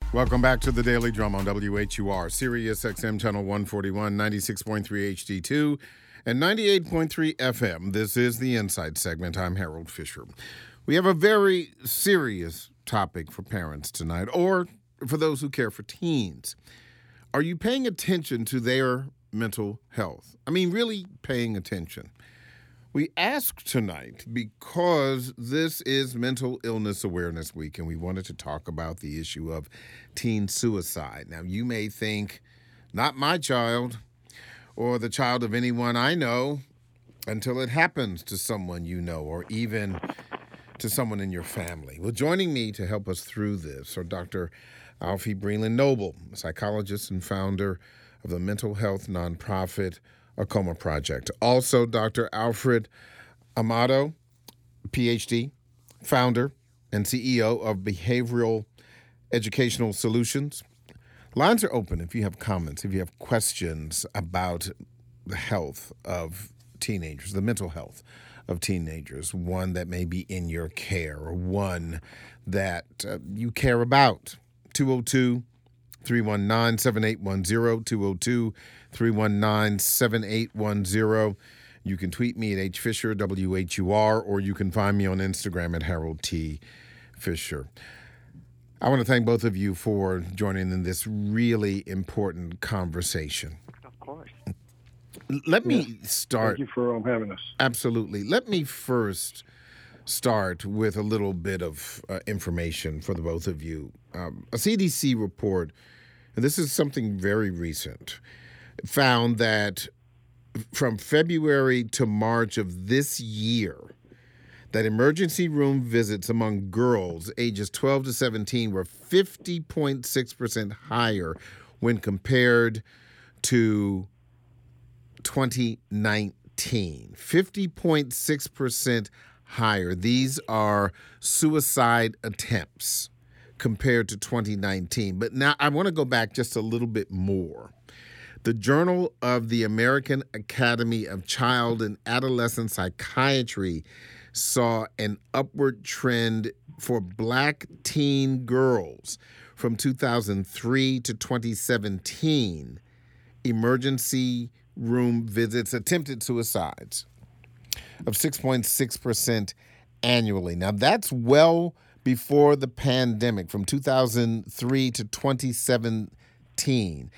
Welcome back to the Daily Drum on WHUR, Sirius XM Channel 141, 96.3 HD2, and 98.3 FM. This is the Insight segment. I'm Harold Fisher. We have a very serious topic for parents tonight, or for those who care for teens. Are you paying attention to their mental health? I mean, really paying attention. We ask tonight because this is Mental Illness Awareness Week, and we wanted to talk about the issue of teen suicide. Now, you may think, not my child or the child of anyone I know, until it happens to someone you know or even to someone in your family. Well, joining me to help us through this are Dr. Alfie Breland-Noble, psychologist and founder of the mental health nonprofit Acoma Project. Also, Dr. Alfred Amado, PhD, founder and CEO of Behavioral Educational Solutions. Lines are open if you have comments, if you have questions about the health of teenagers, the mental health of teenagers, one that may be in your care or one that you care about. 202-319-7810, 202-319-7810. You can tweet me at HFisher, WHUR, or you can find me on Instagram at Harold T. Fisher. I want to thank both of you for joining in this really important conversation. Of course. Let me start. Thank you for having us. Absolutely. Let me first start with a little bit of information for the both of you. A CDC report, and this is something very recent, found that from February to March of this year, that emergency room visits among girls ages 12 to 17 were 50.6% higher when compared to 2019. 50.6% higher. These are suicide attempts compared to 2019. But now I want to go back just a little bit more. The Journal of the American Academy of Child and Adolescent Psychiatry saw an upward trend for Black teen girls from 2003 to 2017. Emergency room visits, attempted suicides of 6.6% annually. Now, that's well before the pandemic, from 2003 to 2017,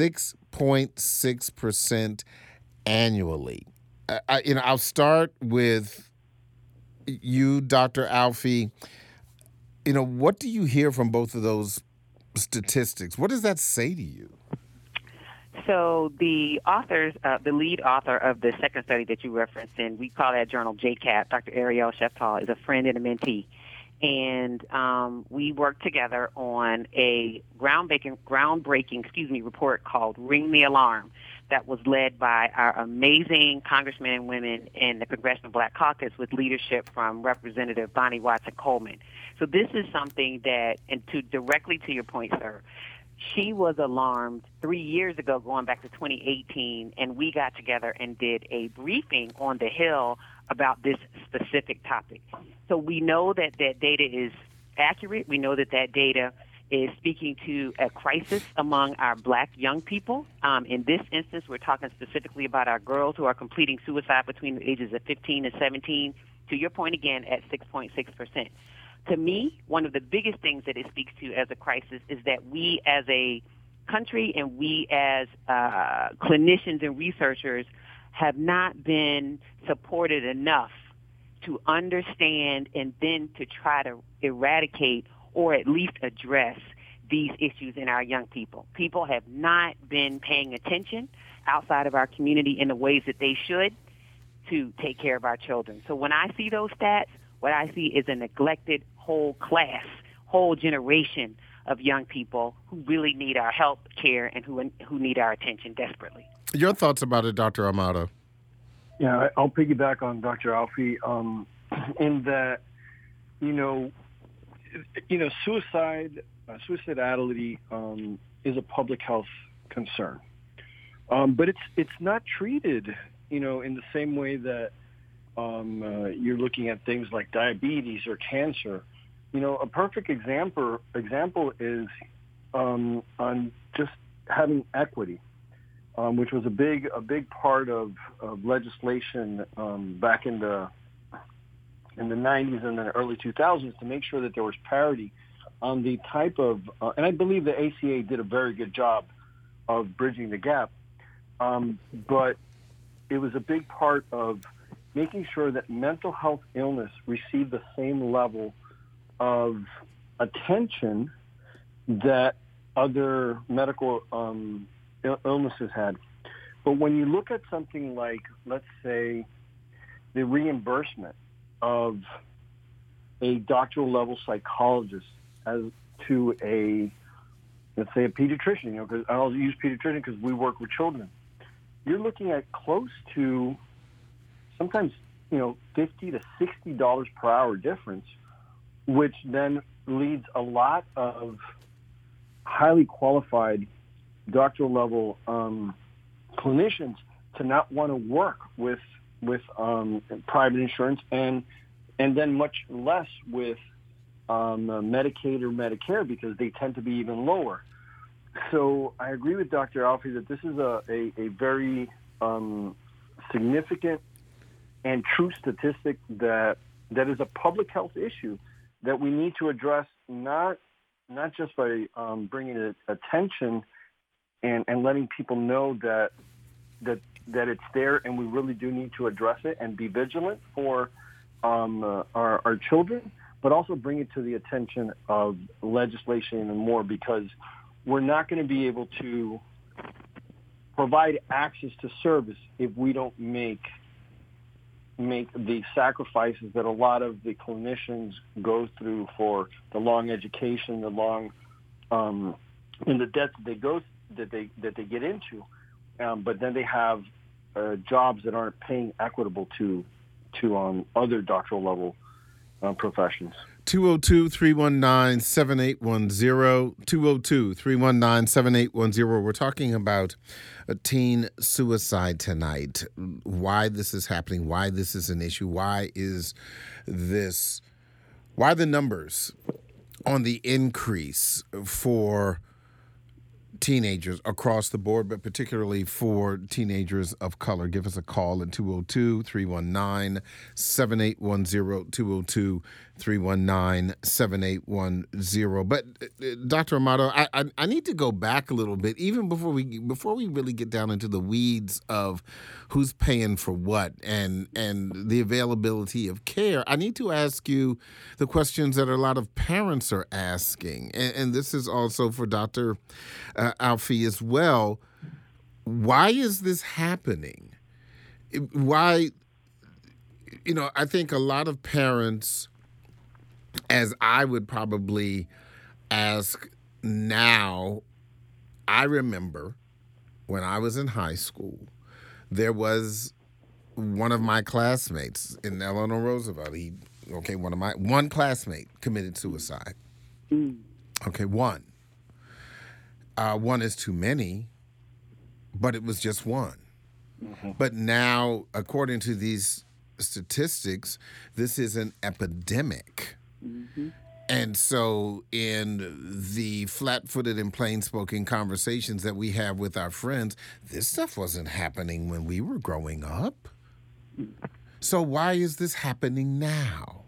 6.6% annually. I'll start with you, Dr. Alfie. What do you hear from both of those statistics? What does that say to you? So the lead author of the second study that you referenced, and we call that journal JCAP, Dr. Ariel Sheftal, is a friend and a mentee. And we worked together on a groundbreaking report called Ring the Alarm that was led by our amazing congressmen and women in the Congressional Black Caucus with leadership from Representative Bonnie Watson Coleman. So this is something that, and directly to your point, sir, she was alarmed 3 years ago, going back to 2018, and we got together and did a briefing on the Hill about this specific topic. So we know that that data is accurate. We know that that data is speaking to a crisis among our Black young people. In this instance, we're talking specifically about our girls who are completing suicide between the ages of 15 and 17, to your point again, at 6.6%. To me, one of the biggest things that it speaks to as a crisis is that we as a country and we as clinicians and researchers have not been supported enough to understand and then to try to eradicate or at least address these issues in our young people. People have not been paying attention outside of our community in the ways that they should to take care of our children. So when I see those stats, what I see is a neglected whole class, whole generation of young people who really need our help, care, and who need our attention desperately. Your thoughts about it, Dr. Amado? Yeah, I'll piggyback on Dr. Alfie in that, suicidality is a public health concern, but it's not treated, in the same way that you're looking at things like diabetes or cancer. A perfect example is on just having equity, which was a big part of legislation back in the 90s and the early 2000s to make sure that there was parity on the type of, and I believe the ACA did a very good job of bridging the gap, but it was a big part of making sure that mental health illness received the same level of attention that other medical illnesses had. But when you look at something like, let's say, the reimbursement of a doctoral level psychologist as to let's say a pediatrician, because I'll use pediatrician because we work with children. You're looking at close to sometimes, $50 to $60 per hour difference, which then leads a lot of highly qualified doctoral level clinicians to not want to work with private insurance and then much less with Medicaid or Medicare because they tend to be even lower. So I agree with Dr. Alfie that this is a very significant and true statistic that is a public health issue that we need to address, not just by bringing it attention and letting people know that it's there, and we really do need to address it and be vigilant for our children, but also bring it to the attention of legislation and more, because we're not going to be able to provide access to service if we don't make the sacrifices that a lot of the clinicians go through for the long education, the long and the debts that they get into, but then they have jobs that aren't paying equitable to other doctoral level professions. 202-319-7810, 202-319-7810. We're talking about a teen suicide tonight, why this is happening, why this is an issue, why the numbers on the increase for teenagers across the board, but particularly for teenagers of color. Give us a call at 202-319-7810, 202-319-7810. But Dr. Amato, I need to go back a little bit, even before we really get down into the weeds of who's paying for what and the availability of care. I need to ask you the questions that a lot of parents are asking, and this is also for Dr. Alfie as well. Why is this happening? Why, I think a lot of parents, as I would probably ask now, I remember when I was in high school, there was one of my classmates in Eleanor Roosevelt. One classmate committed suicide. Okay, one. One is too many, but it was just one. Mm-hmm. But now, according to these statistics, this is an epidemic. Mm-hmm. And so in the flat-footed and plain-spoken conversations that we have with our friends, this stuff wasn't happening when we were growing up. So why is this happening now?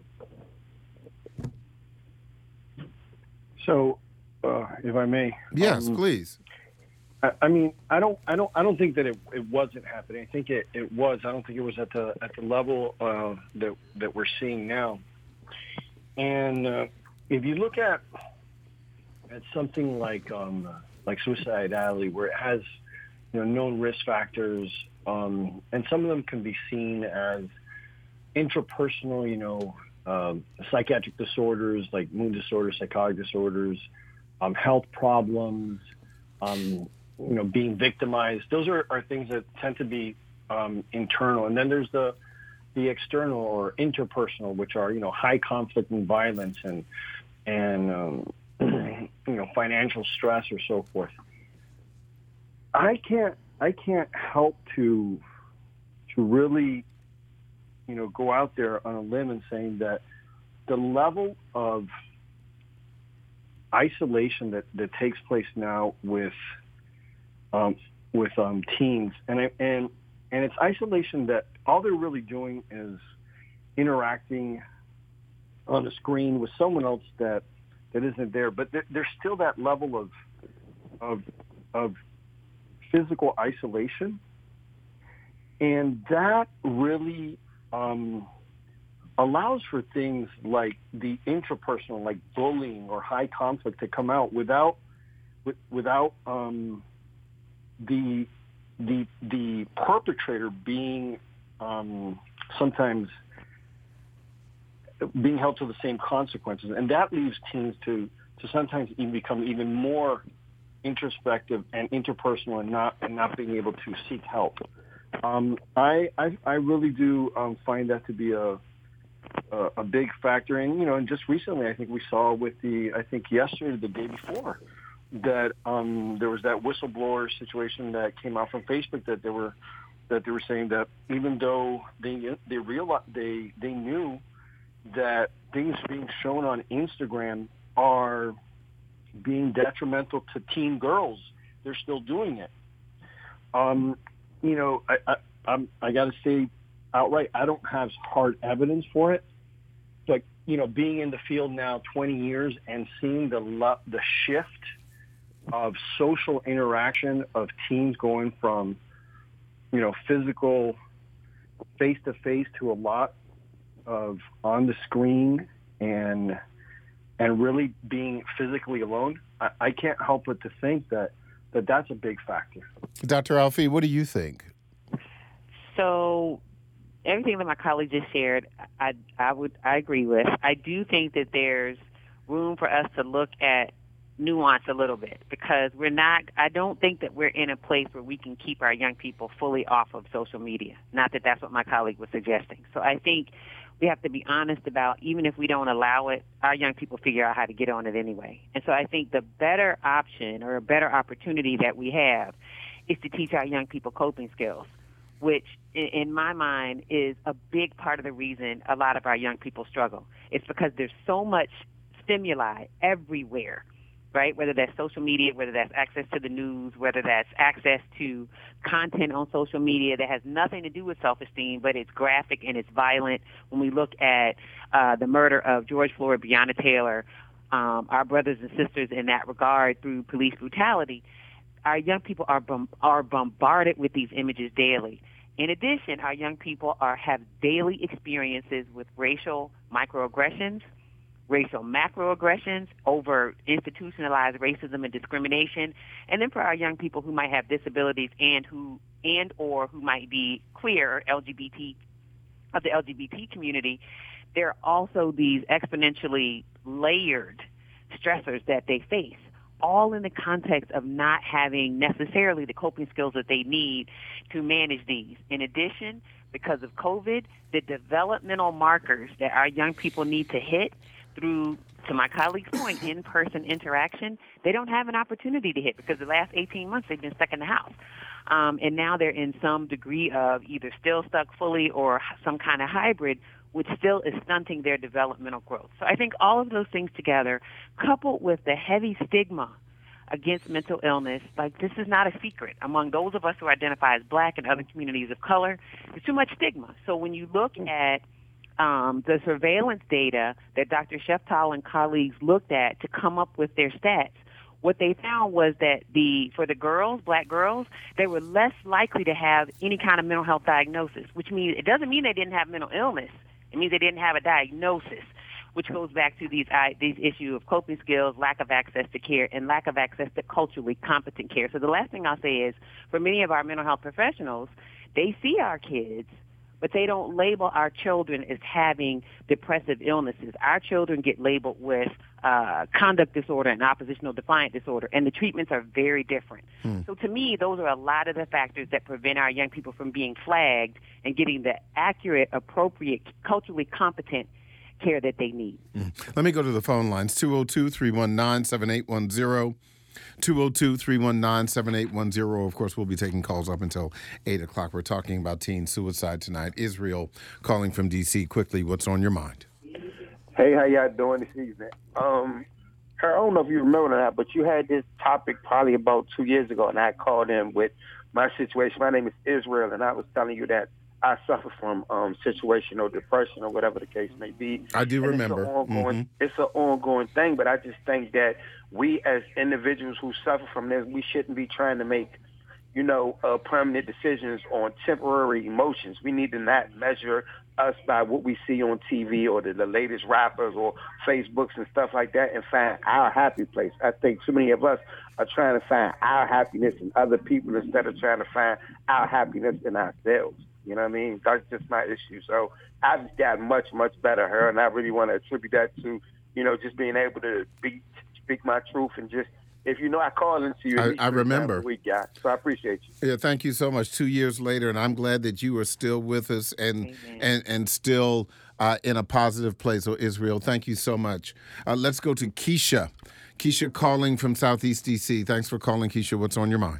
So, if I may, yes, please. I mean, I don't think that it wasn't happening. I think it was. I don't think it was at the level that we're seeing now. And if you look at something like suicidality, where it has known risk factors, and some of them can be seen as intrapersonal, psychiatric disorders like mood disorders, psychotic disorders, health problems, being victimized. Those are things that tend to be internal. And then there's the external or interpersonal, which are high conflict and violence and financial stress or so forth. I can't help to really go out there on a limb and saying that the level of isolation that takes place now with teens, and it's isolation that all they're really doing is interacting on a screen with someone else that isn't there. But there's still that level of physical isolation, and that really allows for things like the interpersonal, like bullying or high conflict, to come out without the perpetrator being sometimes being held to the same consequences, and that leaves teens to sometimes even become even more introspective and interpersonal, and not being able to seek help. I really do find that to be a big factor, and and just recently, I think we saw with yesterday, the day before, that there was that whistleblower situation that came out from Facebook that they were saying that even though they knew that things being shown on Instagram are being detrimental to teen girls, they're still doing it. I got to say outright, I don't have hard evidence for it. But being in the field now 20 years and seeing the shift of social interaction of teens going from physical face-to-face to a lot of on the screen and really being physically alone, I can't help but to think that that's a big factor. Dr. Alfie, what do you think? So everything that my colleague just shared, I agree with. I do think that there's room for us to look at nuance a little bit, because I don't think that we're in a place where we can keep our young people fully off of social media. Not that that's what my colleague was suggesting. So I think we have to be honest about, even if we don't allow it, our young people figure out how to get on it anyway. And so I think the better option or a better opportunity that we have is to teach our young people coping skills, which in my mind is a big part of the reason a lot of our young people struggle. It's because there's so much stimuli everywhere, right? Whether that's social media, whether that's access to the news, whether that's access to content on social media that has nothing to do with self-esteem, but it's graphic and it's violent. When we look at the murder of George Floyd, Breonna Taylor, our brothers and sisters in that regard through police brutality, our young people are bombarded with these images daily. In addition, our young people have daily experiences with racial microaggressions, racial macroaggressions, over institutionalized racism and discrimination. And then for our young people who might have disabilities or who might be queer or LGBT, of the LGBT community, there are also these exponentially layered stressors that they face, all in the context of not having necessarily the coping skills that they need to manage these. In addition, because of COVID, the developmental markers that our young people need to hit through, to my colleague's point, in-person interaction, they don't have an opportunity to hit because the last 18 months they've been stuck in the house. And now they're in some degree of either still stuck fully or some kind of hybrid, which still is stunting their developmental growth. So I think all of those things together, coupled with the heavy stigma against mental illness, like this is not a secret. Among those of us who identify as Black and other communities of color, there's too much stigma. So when you look at the surveillance data that Dr. Sheftal and colleagues looked at to come up with their stats, what they found was that for the girls, Black girls, they were less likely to have any kind of mental health diagnosis, which means it doesn't mean they didn't have mental illness. It means they didn't have a diagnosis, which goes back to these issue of coping skills, lack of access to care, and lack of access to culturally competent care. So the last thing I'll say is, for many of our mental health professionals, they see our kids, but they don't label our children as having depressive illnesses. Our children get labeled with conduct disorder and oppositional defiant disorder, and the treatments are very different. So to me, those are a lot of the factors that prevent our young people from being flagged and getting the accurate, appropriate, culturally competent care that they need. Let me go to the phone lines, 202-319-7810. 202-319-7810. Of course, we'll be taking calls up until 8 o'clock. We're talking about teen suicide tonight. Israel calling from D.C. Quickly, what's on your mind? Hey, how y'all doing this evening? I don't know if you remember that, but you had this topic probably about 2 years ago, and I called in with my situation. My name is Israel, and I was telling you that I suffer from situational depression or whatever the case may be. I do remember. It's an ongoing thing, but I just think that we as individuals who suffer from this, we shouldn't be trying to make, permanent decisions on temporary emotions. We need to not measure us by what we see on TV or the latest rappers or Facebooks and stuff like that and find our happy place. I think too many of us are trying to find our happiness in other people instead of trying to find our happiness in ourselves. You know what I mean? That's just my issue. So I've gotten much, much better here, and I really want to attribute that to, just being able to speak my truth and just, if I call into you. I remember. We got. So I appreciate you. Yeah, thank you so much. 2 years later, and I'm glad that you are still with us and still in a positive place. So Israel, thank you so much. Let's go to Keisha. Keisha calling from Southeast D.C. Thanks for calling, Keisha. What's on your mind?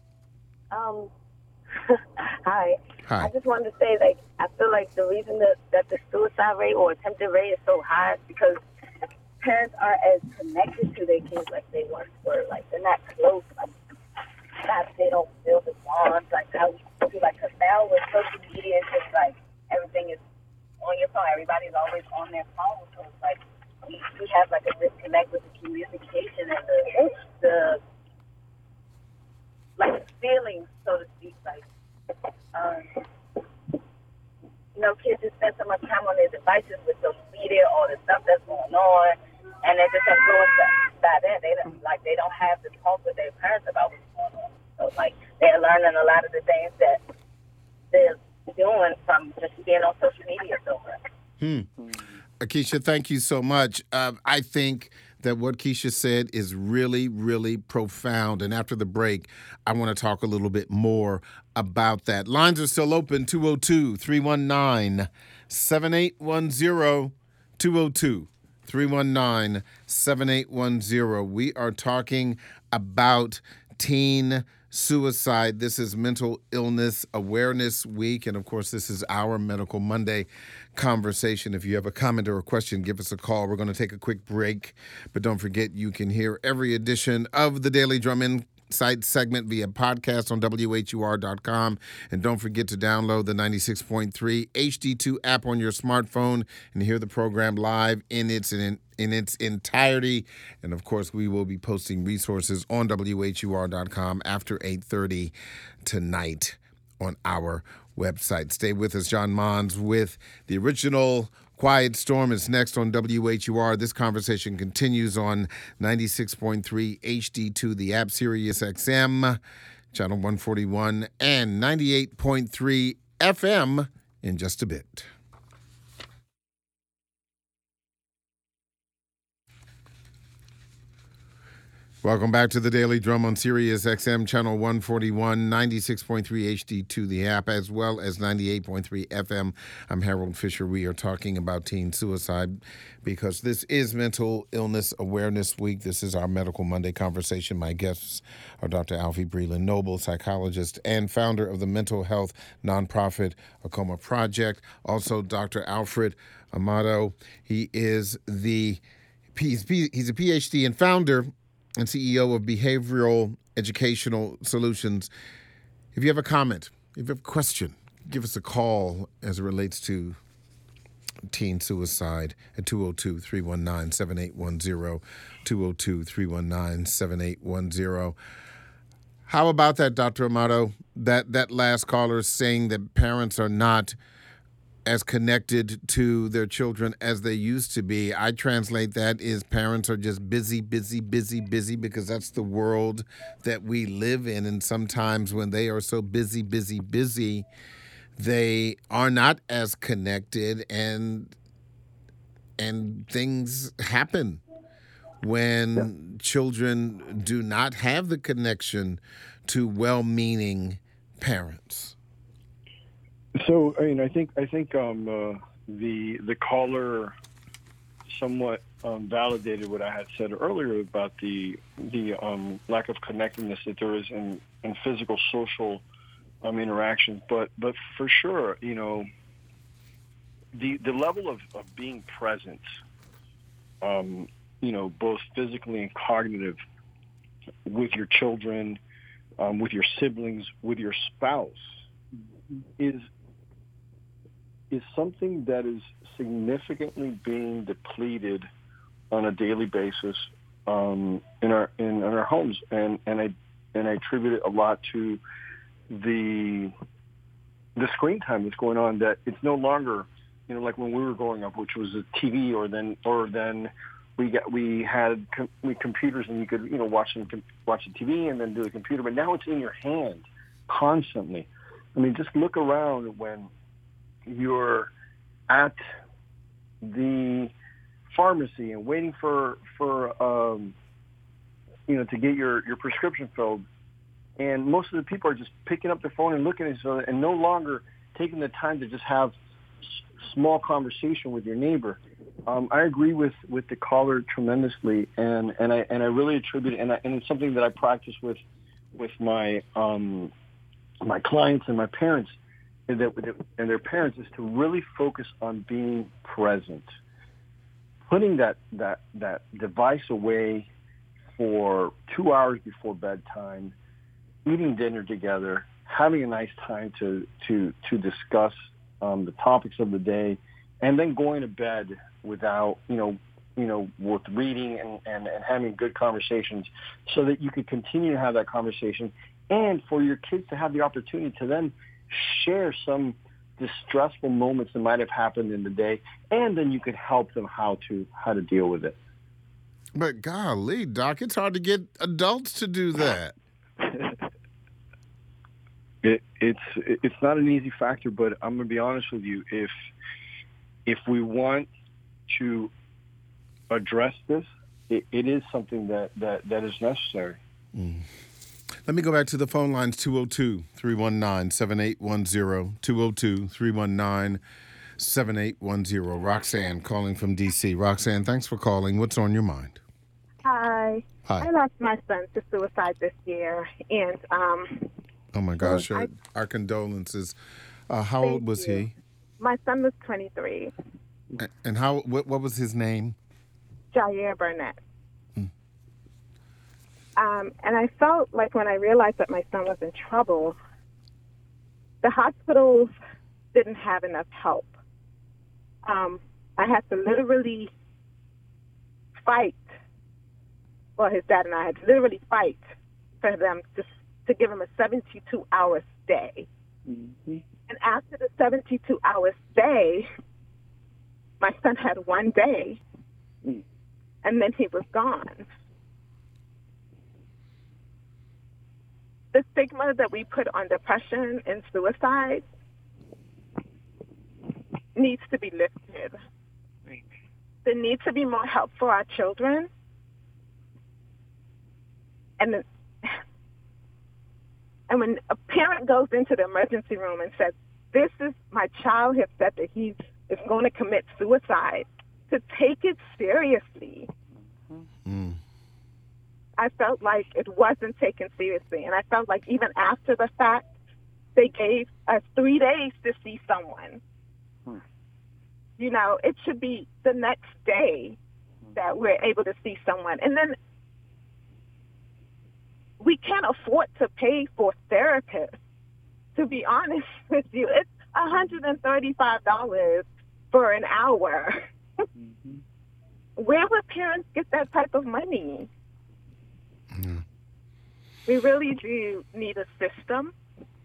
Hi. Hi. I just wanted to say, I feel like the reason that the suicide rate or attempted rate is so high is because parents aren't as connected to their kids like they once were. Like, they're not close. They don't feel the bonds like how we used to do. Like, because now with social media, it's just like everything is on your phone. Everybody's always on their phone. So it's like we have like a disconnect with the communication and the feelings, so to speak. Like, kids just spend so much time on their devices with social media, all the stuff that's going on, and they're just influenced by that. They don't have to talk with their parents about what's going on. So they're learning a lot of the things that they're doing from just being on social media so much. Keisha, thank you so much. I think that what Keisha said is really, really profound. And after the break, I want to talk a little bit more about that. Lines are still open, 202-319-7810, 202-319-7810. We are talking about teen suicide. This is Mental Illness Awareness Week, and of course, this is our Medical Monday conversation. If you have a comment or a question, give us a call. We're going to take a quick break, but don't forget you can hear every edition of the Daily Drum Insight segment via podcast on WHUR.com, and don't forget to download the 96.3 HD2 app on your smartphone and hear the program live in its entirety. And of course, we will be posting resources on WHUR.com after 8:30 tonight on our website. Stay with us. John Mons with the original Quiet Storm is next on WHUR. This conversation continues on 96.3 HD2, the app, Sirius XM, channel 141, and 98.3 FM in just a bit. Welcome back to the Daily Drum on Sirius XM, channel 141, 96.3 HD2, the app, as well as 98.3 FM. I'm Harold Fisher. We are talking about teen suicide because this is Mental Illness Awareness Week. This is our Medical Monday conversation. My guests are Dr. Alfie Breland-Noble, psychologist and founder of the mental health nonprofit Acoma Project. Also, Dr. Alfred Amado. He's a PhD and founder and CEO of Behavioral Educational Solutions. If you have a comment, if you have a question, give us a call as it relates to teen suicide at 202-319-7810, 202-319-7810. How about that, Dr. Amato? That last caller saying that parents are not as connected to their children as they used to be. I translate that as parents are just busy because that's the world that we live in. And sometimes when they are so busy, they are not as connected, and things happen when children do not have the connection to well-meaning parents. So, I think the caller somewhat validated what I had said earlier about the lack of connectedness that there is in physical, social interactions. But for sure, the level of being present both physically and cognitive with your children, with your siblings, with your spouse, is something that is significantly being depleted on a daily basis in our homes, and I attribute it a lot to the screen time that's going on. That it's no longer like when we were growing up, which was a TV, or then we had computers and you could watch the TV and then do the computer, but now it's in your hand constantly. I mean, just look around when you're at the pharmacy and waiting for to get your prescription filled, and most of the people are just picking up their phone and looking at each other and no longer taking the time to just have small conversation with your neighbor. I agree with the caller tremendously, and I really attribute it, and it's something that I practice with my my clients and my parents and their parents, is to really focus on being present, putting that device away for 2 hours before bedtime, eating dinner together, having a nice time to discuss the topics of the day, and then going to bed without with reading and having good conversations, so that you could continue to have that conversation, and for your kids to have the opportunity to then share some distressful moments that might have happened in the day, and then you could help them how to deal with it. But golly, Doc, it's hard to get adults to do that. It's not an easy factor, but I'm going to be honest with you. If we want to address this, it is something that is necessary. Mm. Let me go back to the phone lines, 202-319-7810, 202-319-7810. Roxanne calling from D.C. Roxanne, thanks for calling. What's on your mind? Hi. I lost my son to suicide this year, and oh my gosh, our condolences. How old was he? My son was 23. And what was his name? Jair Burnett. And I felt like when I realized that my son was in trouble, the hospitals didn't have enough help. I had to literally fight. Well, his dad and I had to literally fight for them to give him a 72-hour stay. Mm-hmm. And after the 72-hour stay, my son had 1 day, and then he was gone. The stigma that we put on depression and suicide needs to be lifted. Right. There needs to be more help for our children. And when a parent goes into the emergency room and says, "This is my child has said that he is going to commit suicide," to take it seriously. Mm. I felt like it wasn't taken seriously, and I felt like even after the fact, they gave us 3 days to see someone. It should be the next day that we're able to see someone. And then we can't afford to pay for therapists. To be honest with you, it's $135 for an hour. Mm-hmm. Where would parents get that type of money? Mm-hmm. We really do need a system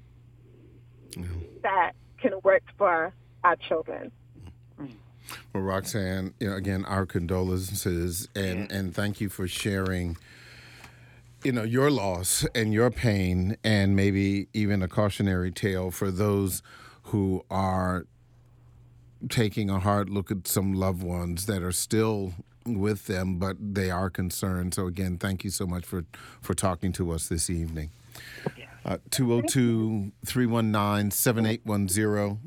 that can work for our children. Well, Roxanne, again, our condolences, and thank you for sharing your loss and your pain, and maybe even a cautionary tale for those who are taking a hard look at some loved ones that are still with them, but they are concerned. So again, thank you so much for talking to us this evening. 202-319-7810,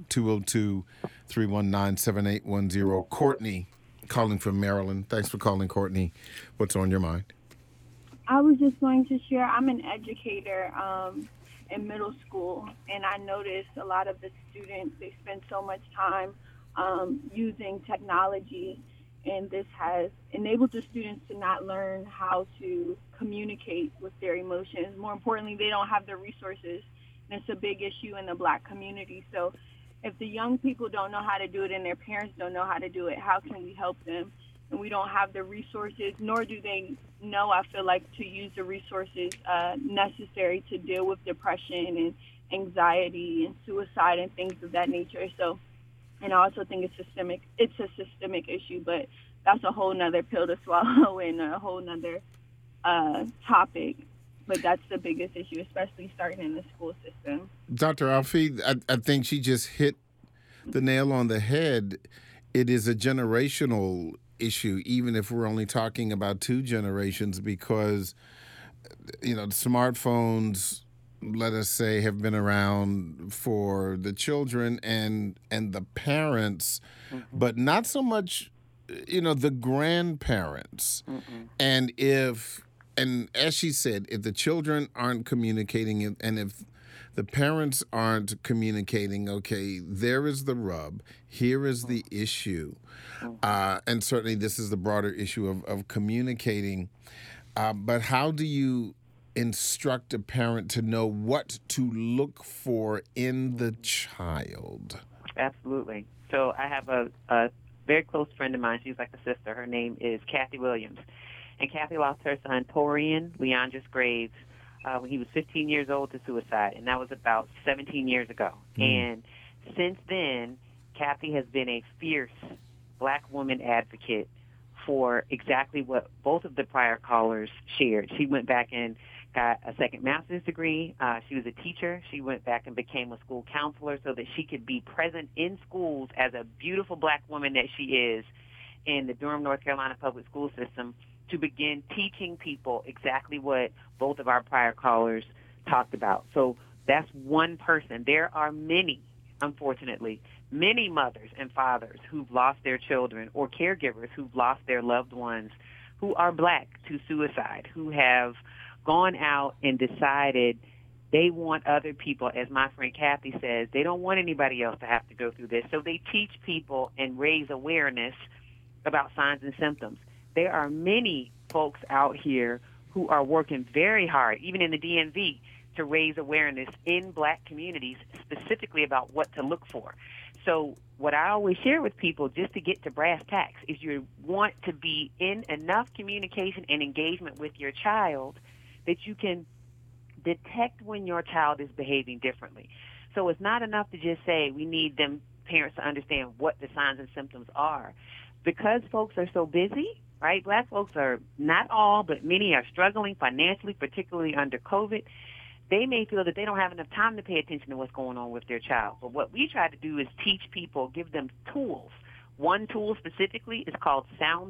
202-319-7810. Courtney calling from Maryland. Thanks for calling, Courtney. What's on your mind? I was just going to share, I'm an educator in middle school, and I noticed a lot of the students, they spend so much time using technology, and this has enabled the students to not learn how to communicate with their emotions. More importantly, they don't have the resources, and it's a big issue in the Black community. So if the young people don't know how to do it and their parents don't know how to do it, how can we help them? And we don't have the resources, nor do they know, I feel like, to use the resources necessary to deal with depression and anxiety and suicide and things of that nature. So, and I also think it's a systemic issue, but that's a whole nother pill to swallow and a whole nother topic. But that's the biggest issue, especially starting in the school system. Dr. Alfie, I think she just hit the nail on the head. It is a generational issue, even if we're only talking about 2 generations, because, you know, smartphones, let us say, have been around for the children and the parents, but not so much, you know, the grandparents. And as she said, if the children aren't communicating and if the parents aren't communicating, okay, there is the rub. Here is the issue. And certainly this is the broader issue of communicating. But how do you instruct a parent to know what to look for in the child? Absolutely. So I have a very close friend of mine. She's like a sister. Her name is Kathy Williams. And Kathy lost her son, Torian Leandris Graves, when he was 15 years old to suicide, and that was about 17 years ago. And since then, Kathy has been a fierce Black woman advocate for exactly what both of the prior callers shared. She went back and got a second master's degree. She was a teacher. She went back and became a school counselor so that she could be present in schools as a beautiful Black woman that she is in the Durham, North Carolina public school system, to begin teaching people exactly what both of our prior callers talked about. So that's one person. There are many, unfortunately, many mothers and fathers who've lost their children or caregivers who've lost their loved ones who are Black to suicide, who have gone out and decided they want other people, as my friend Kathy says, they don't want anybody else to have to go through this. So they teach people and raise awareness about signs and symptoms. There are many folks out here who are working very hard, even in the DMV, to raise awareness in Black communities specifically about what to look for. So what I always share with people, just to get to brass tacks, is you want to be in enough communication and engagement with your child that you can detect when your child is behaving differently. So it's not enough to just say we need them parents to understand what the signs and symptoms are. Because folks are so busy, right? Black folks are, not all, but many are struggling financially, particularly under COVID. They may feel that they don't have enough time to pay attention to what's going on with their child. But what we try to do is teach people, give them tools. One tool specifically is called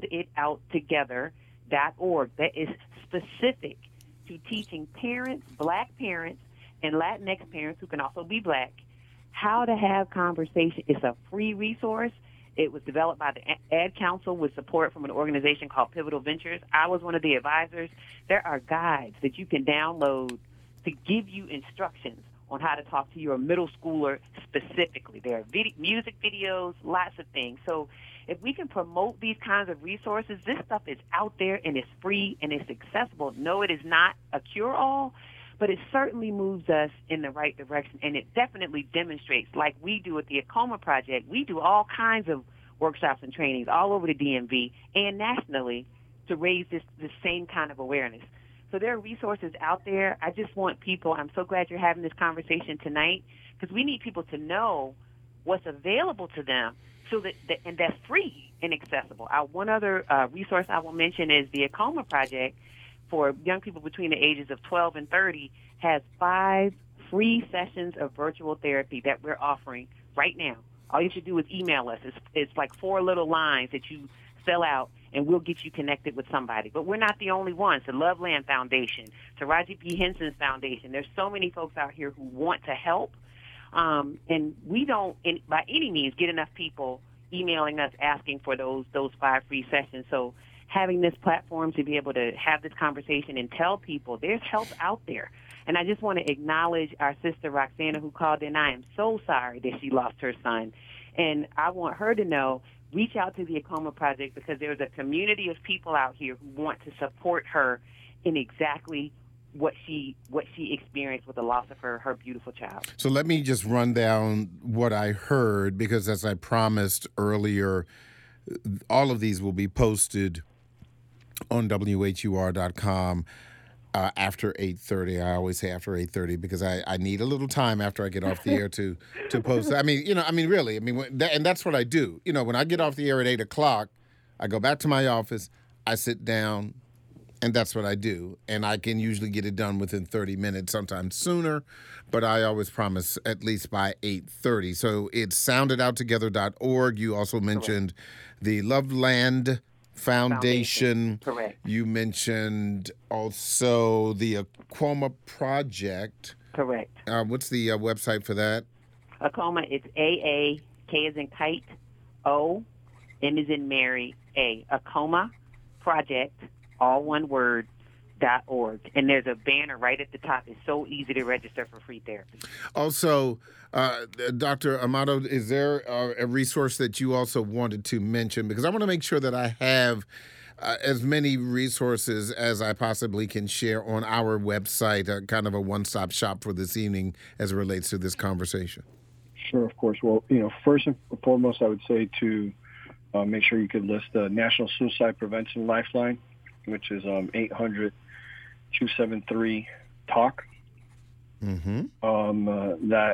sounditouttogether.org. That is specific to teaching parents, Black parents, and Latinx parents who can also be Black, how to have conversation. It's a free resource. It was developed by the Ad Council with support from an organization called Pivotal Ventures. I was one of the advisors. There are guides that you can download to give you instructions on how to talk to your middle schooler specifically. There are music videos, lots of things. So if we can promote these kinds of resources, this stuff is out there and it's free and it's accessible. No, it is not a cure-all, but it certainly moves us in the right direction, and it definitely demonstrates, like we do at the Acoma Project, we do all kinds of workshops and trainings all over the DMV and nationally to raise this same kind of awareness. So there are resources out there. I just want people, I'm so glad you're having this conversation tonight, because we need people to know what's available to them so that and that's free and accessible. One other resource I will mention is the Acoma Project for young people between the ages of 12 and 30 has 5 free sessions of virtual therapy that we're offering right now. All you have to do is email us. It's like 4 little lines that you fill out, and we'll get you connected with somebody. But we're not the only ones. The Loveland Foundation, Taraji P. Henson's Foundation. There's so many folks out here who want to help, and we don't, by any means, get enough people emailing us asking for those 5 free sessions. So having this platform to be able to have this conversation and tell people there's help out there. And I just want to acknowledge our sister Roxana who called in. I am so sorry that she lost her son. And I want her to know reach out to the Acoma Project, because there's a community of people out here who want to support her in exactly what she experienced with the loss of her beautiful child. So let me just run down what I heard, because as I promised earlier, all of these will be posted on WHUR.com after 8:30. I always say after 8:30 because I need a little time after I get off the air to post. Really. And that's what I do. When I get off the air at 8 o'clock, I go back to my office, I sit down, and that's what I do. And I can usually get it done within 30 minutes, sometimes sooner, but I always promise at least by 8:30. So it's soundedouttogether.org. You also mentioned the Loveland Foundation. Correct. You mentioned also the Acoma Project. Correct. What's the website for that? Acoma, it's AA, K as in kite, O, M as in Mary, A. Acoma Project, all one word, .org. And there's a banner right at the top. It's so easy to register for free therapy. Also, Dr. Amato, is there a resource that you also wanted to mention? Because I want to make sure that I have as many resources as I possibly can share on our website, kind of a one-stop shop for this evening as it relates to this conversation. Sure, of course. Well, first and foremost, I would say to make sure you could list the National Suicide Prevention Lifeline, which is 800-273-TALK. Mm-hmm. That,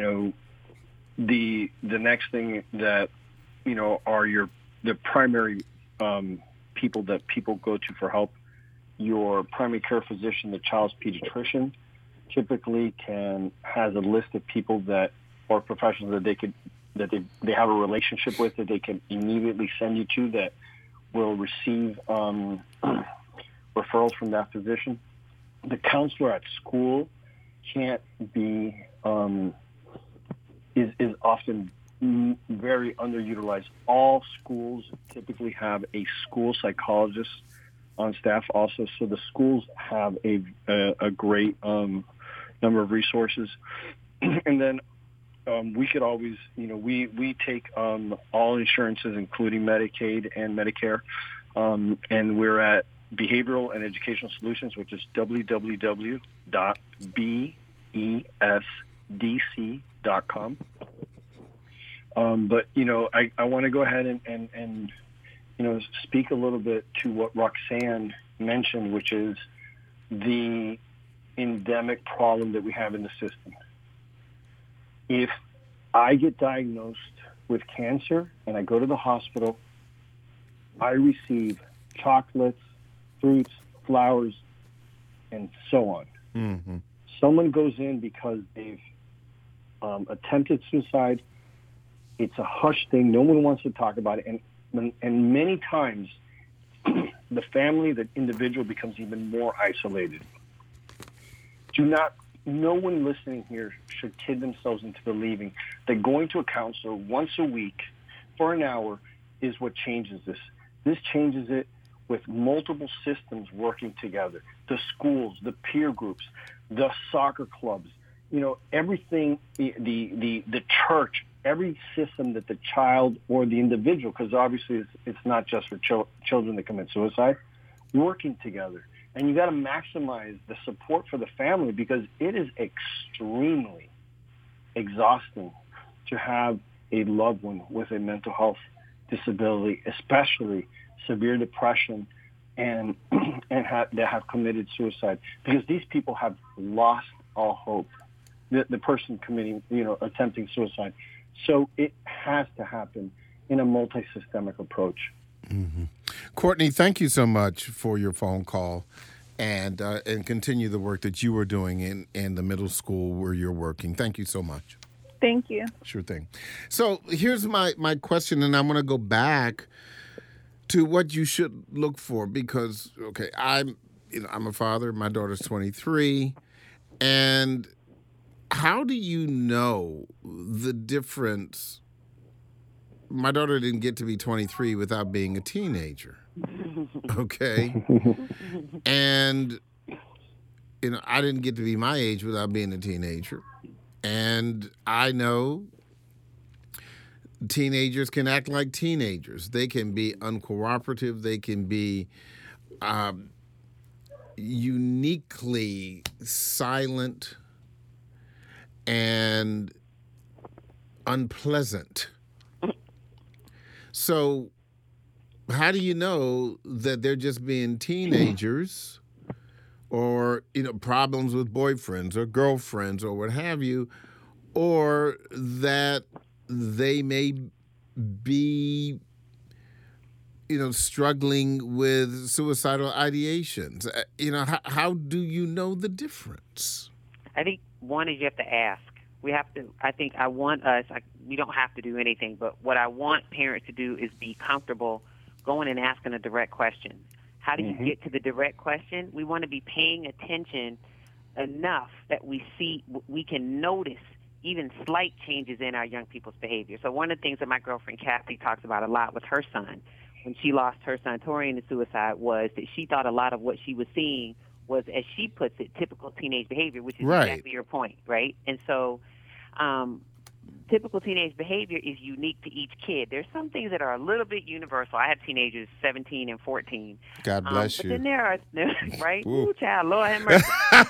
the next thing that, are the primary people that people go to for help. Your primary care physician, the child's pediatrician, typically has a list of people or professionals that they have a relationship with, that they can immediately send you to, that will receive referrals from that physician. The counselor at school can't be is often very underutilized. All schools typically have a school psychologist on staff also, so the schools have a great number of resources. And then we could always, we take all insurances, including Medicaid and Medicare, and we're at Behavioral and Educational Solutions, which is www.besdc.com. But, I want to go ahead and speak a little bit to what Roxanne mentioned, which is the endemic problem that we have in the system. If I get diagnosed with cancer and I go to the hospital, I receive chocolates, fruits, flowers, and so on. Mm-hmm. Someone goes in because they've attempted suicide. It's a hush thing. No one wants to talk about it. And many times, the family, the individual becomes even more isolated. No one listening here should kid themselves into believing that going to a counselor once a week for an hour is what changes this. This changes it with multiple systems working together. The schools, the peer groups, the soccer clubs, everything, the church, every system that the child or the individual, because obviously it's not just for children that commit suicide, working together. And you got to maximize the support for the family, because it is extremely exhausting to have a loved one with a mental health disability, especially severe depression, and that have committed suicide, because these people have lost all hope. The person committing, attempting suicide. So it has to happen in a multi-systemic approach. Mm-hmm. Courtney, thank you so much for your phone call, and continue the work that you are doing in the middle school where you're working. Thank you so much. Thank you. Sure thing. So here's my question, and I'm going to go back to what you should look for, because, okay, I'm a father. My daughter's 23, and how do you know the difference? My daughter didn't get to be 23 without being a teenager. Okay. And, I didn't get to be my age without being a teenager. And I know teenagers can act like teenagers. They can be uncooperative. They can be uniquely silent and unpleasant. So how do you know that they're just being teenagers or, problems with boyfriends or girlfriends or what have you, or that they may be, struggling with suicidal ideations? How do you know the difference? I think one is you have to ask. We have to, we don't have to do anything, but what I want parents to do is be comfortable going and asking a direct question. How do you get to the direct question? We want to be paying attention enough that we can notice even slight changes in our young people's behavior. So one of the things that my girlfriend Kathy talks about a lot with her son, when she lost her son Torian to suicide, was that she thought a lot of what she was seeing was, as she puts it, typical teenage behavior, which is exactly your point, right? And so typical teenage behavior is unique to each kid. There's some things that are a little bit universal. I have teenagers 17 and 14. God bless you. But then there are, right? Woo, child, Lord have mercy.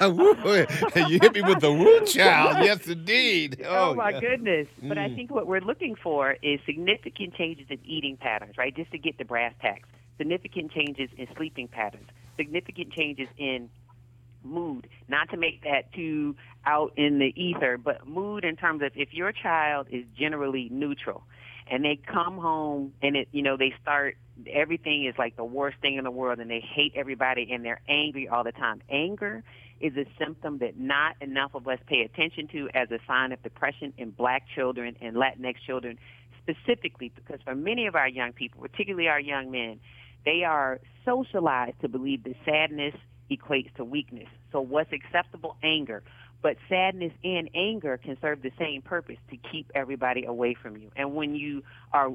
You hit me with the woo, child. Yes, indeed. Oh my goodness. But I think what we're looking for is significant changes in eating patterns, right? Just to get the brass tacks. Significant changes in sleeping patterns. Significant changes in mood, not to make that too out in the ether, but mood in terms of if your child is generally neutral and they come home and they start, everything is like the worst thing in the world and they hate everybody and they're angry all the time. Anger is a symptom that not enough of us pay attention to as a sign of depression in Black children and Latinx children specifically, because for many of our young people, particularly our young men, they are socialized to believe that sadness equates to weakness. So what's acceptable? Anger. But sadness and anger can serve the same purpose, to keep everybody away from you. And when you are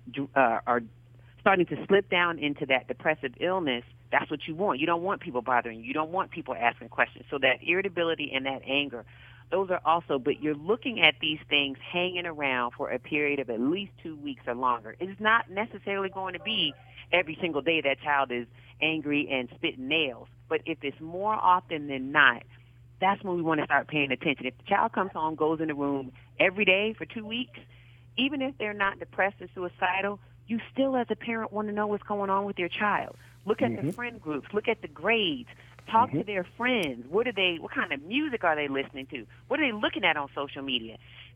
starting to slip down into that depressive illness, that's what you want. You don't want people bothering you. You don't want people asking questions. So that irritability and that anger, those are also, but you're looking at these things hanging around for a period of at least 2 weeks or longer. It's not necessarily going to be every single day that child is angry and spitting nails. But if it's more often than not, that's when we want to start paying attention. If the child comes home, goes in the room every day for 2 weeks, even if they're not depressed or suicidal, you still as a parent want to know what's going on with your child. Look at the friend groups. Look at the grades. Talk to their friends. What kind of music are they listening to? What are they looking at on social media?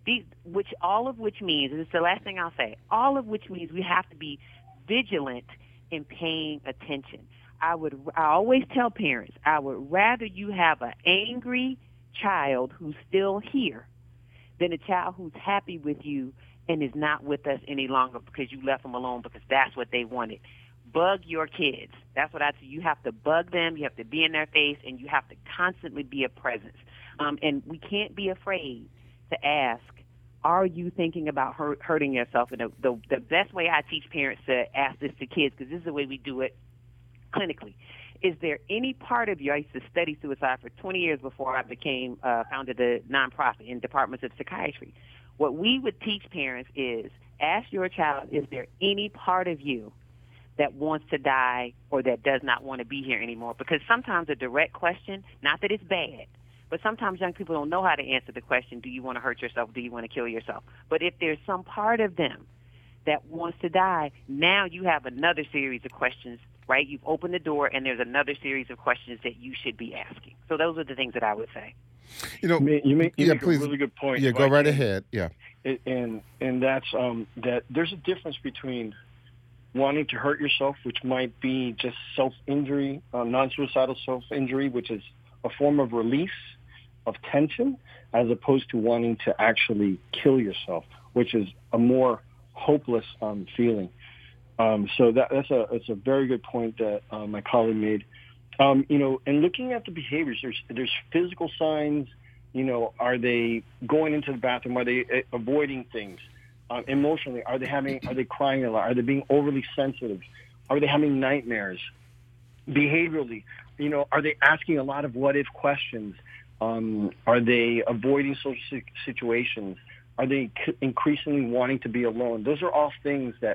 All of which means, and it's the last thing I'll say, all of which means we have to be vigilant in paying attention. I always tell parents, I would rather you have an angry child who's still here than a child who's happy with you and is not with us any longer because you left them alone because that's what they wanted. Bug your kids. That's what I say. You have to bug them. You have to be in their face, and you have to constantly be a presence. And we can't be afraid to ask, are you thinking about hurting yourself? And the best way I teach parents to ask this to kids, because this is the way we do it clinically, is there any part of you, I used to study suicide for 20 years before I founded a nonprofit in departments of psychiatry. What we would teach parents is, ask your child, is there any part of you that wants to die or that does not want to be here anymore? Because sometimes a direct question, not that it's bad, but sometimes young people don't know how to answer the question, do you want to hurt yourself? Do you want to kill yourself? But if there's some part of them that wants to die, now you have another series of questions, right? You've opened the door, and there's another series of questions that you should be asking. So those are the things that I would say. You make a really good point. Yeah, go right ahead. Yeah, and that's that there's a difference between wanting to hurt yourself, which might be just self-injury, non-suicidal self-injury, which is a form of release of tension, as opposed to wanting to actually kill yourself, which is a more hopeless feeling. So it's a very good point that my colleague made. And looking at the behaviors, there's physical signs. Are they going into the bathroom? Are they avoiding things? Emotionally, are they crying a lot? Are they being overly sensitive? Are they having nightmares? Behaviorally, are they asking a lot of what-if questions? Are they avoiding social situations? Are they increasingly wanting to be alone? Those are all things that,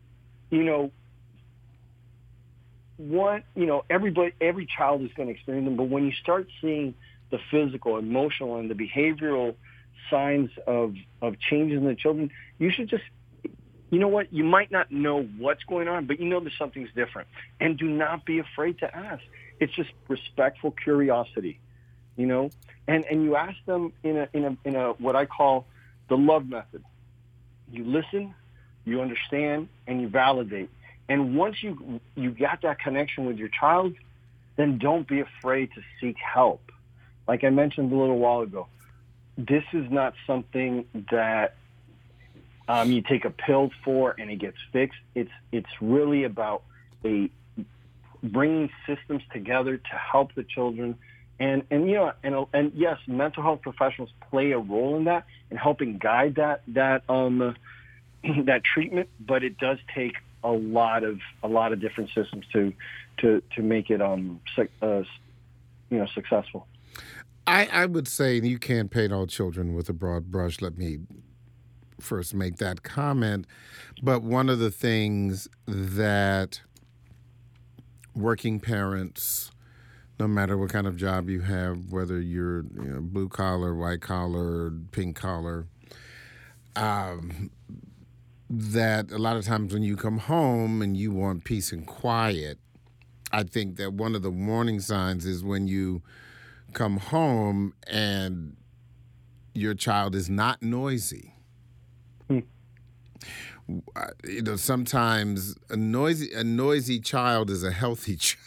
every child is going to experience them. But when you start seeing the physical, emotional, and the behavioral signs of changes in the children, you should just, you might not know what's going on, but that something's different. And do not be afraid to ask. It's just respectful curiosity, and you ask them in a what I call the love method. You listen, you understand, and you validate. And once you got that connection with your child, then don't be afraid to seek help. Like I mentioned a little while ago, this is not something that you take a pill for and it gets fixed. It's really about bringing systems together to help the children. And yes, mental health professionals play a role in that in helping guide that treatment. But it does take a lot of different systems to make it successful. I would say you can't paint all children with a broad brush. Let me first make that comment. But one of the things that working parents, no matter what kind of job you have, whether you're blue collar, white collar, pink collar, that a lot of times when you come home and you want peace and quiet, I think that one of the warning signs is when you come home and your child is not noisy. Sometimes a noisy child is a healthy child.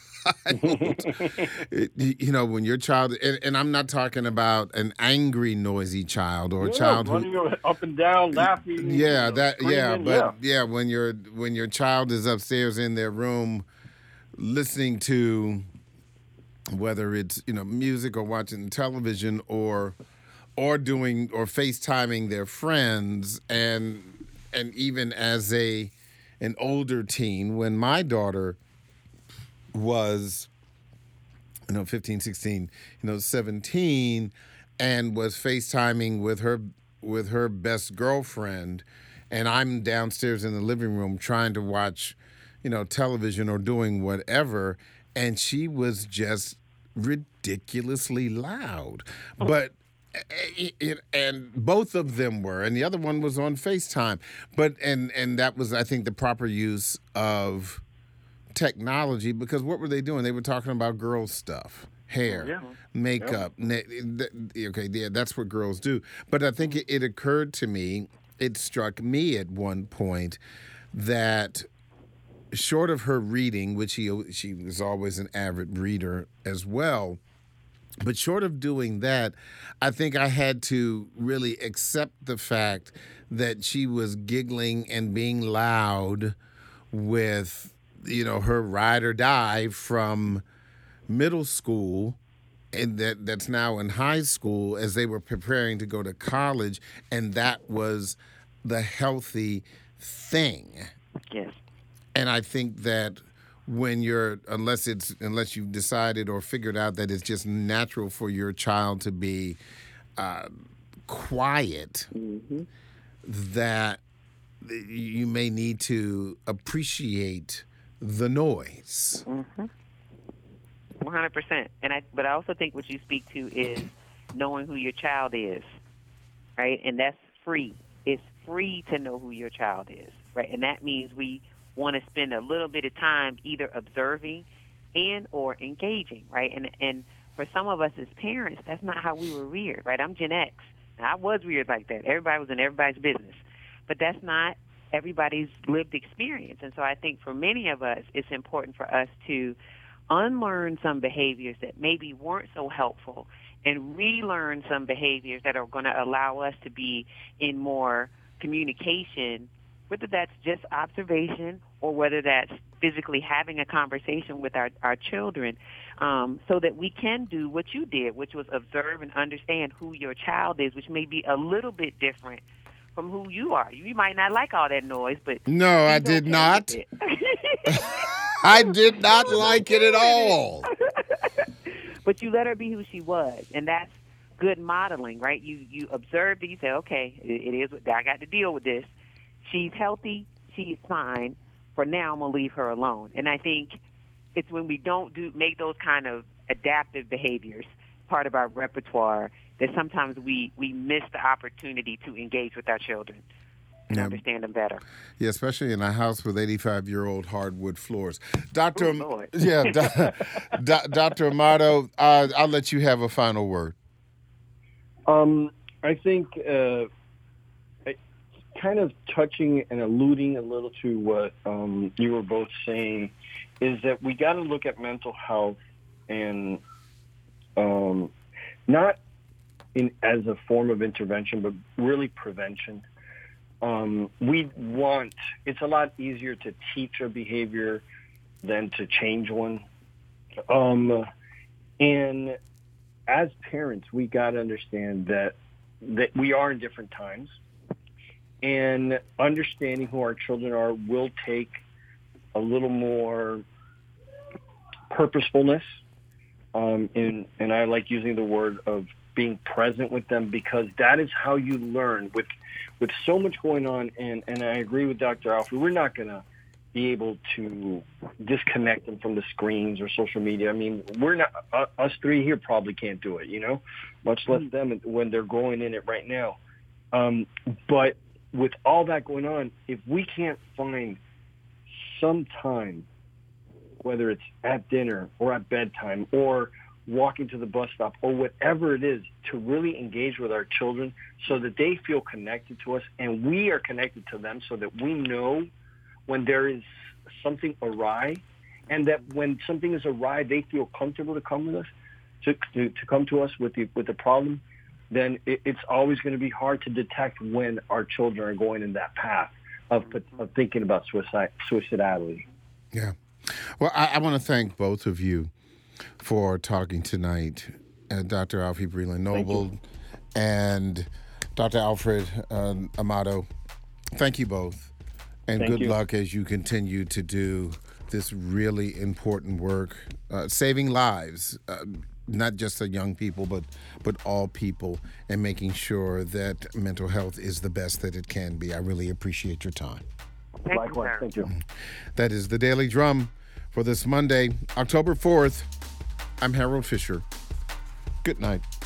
When your child, and I'm not talking about an angry, noisy child or a child running up and down, laughing. When your child is upstairs in their room, listening to whether it's music or watching television or FaceTiming their friends, and even as an older teen, when my daughter was 15, 16, 17, and was FaceTiming with her best girlfriend, and I'm downstairs in the living room trying to watch television or doing whatever, and she was just ridiculously loud. But and both of them were, and the other one was on FaceTime. But and that was, I think, the proper use of technology, because what were they doing? They were talking about girls' stuff, hair, makeup. That's what girls do. But I think it occurred to me, it struck me at one point that short of her reading, which she was always an avid reader as well, but short of doing that, I think I had to really accept the fact that she was giggling and being loud with, her ride or die from middle school, and that's now in high school, as they were preparing to go to college, and that was the healthy thing. Yes. And I think that when unless you've decided or figured out that it's just natural for your child to be quiet, that you may need to appreciate the noise. 100%. But I also think what you speak to is knowing who your child is, right? And that's free. It's free to know who your child is, right? And that means we want to spend a little bit of time either observing and or engaging, right? And for some of us as parents, that's not how we were reared, right? I'm Gen X. Now, I was reared like that. Everybody was in everybody's business. But that's not everybody's lived experience. And so I think for many of us, it's important for us to unlearn some behaviors that maybe weren't so helpful and relearn some behaviors that are going to allow us to be in more communication, whether that's just observation or whether that's physically having a conversation with our children, so that we can do what you did, which was observe and understand who your child is, which may be a little bit different from who you are. You might not like all that noise, but no, I did not. I did not like it at all. But you let her be who she was, and that's good modeling, right? You observe it, you say, okay, it is. I got to deal with this. She's healthy. She's fine. For now, I'm going to leave her alone. And I think it's when we don't make those kind of adaptive behaviors part of our repertoire that sometimes we miss the opportunity to engage with our children and understand them better. Yeah, especially in a house with 85-year-old hardwood floors. Dr. Amato, I'll let you have a final word. I think kind of touching and alluding a little to what you were both saying is that we got to look at mental health and not as a form of intervention, but really prevention. It's a lot easier to teach a behavior than to change one. And as parents, we got to understand that we are in different times, and understanding who our children are will take a little more purposefulness. And I like using the word of being present with them, because that is how you learn. With so much going on, and I agree with Dr. Alfred, we're not going to be able to disconnect them from the screens or social media. I mean, we're not, us three here probably can't do it, much less them when they're going in it right now. But with all that going on, if we can't find some time, whether it's at dinner or at bedtime or walking to the bus stop or whatever it is, to really engage with our children so that they feel connected to us and we are connected to them, so that we know when there is something awry, and that when something is awry, they feel comfortable to come with us, to come to us with the problem, then it's always going to be hard to detect when our children are going in that path of thinking about suicidality. Yeah. Well, I want to thank both of you for talking tonight, Dr. Alfie Breland-Noble and Dr. Alfred Amato. Thank you both, and good luck as you continue to do this really important work, saving lives, not just the young people, but all people, and making sure that mental health is the best that it can be. I really appreciate your time. Likewise, thank you. That is the Daily Drum for this Monday, October 4th. I'm Harold Fisher. Good night.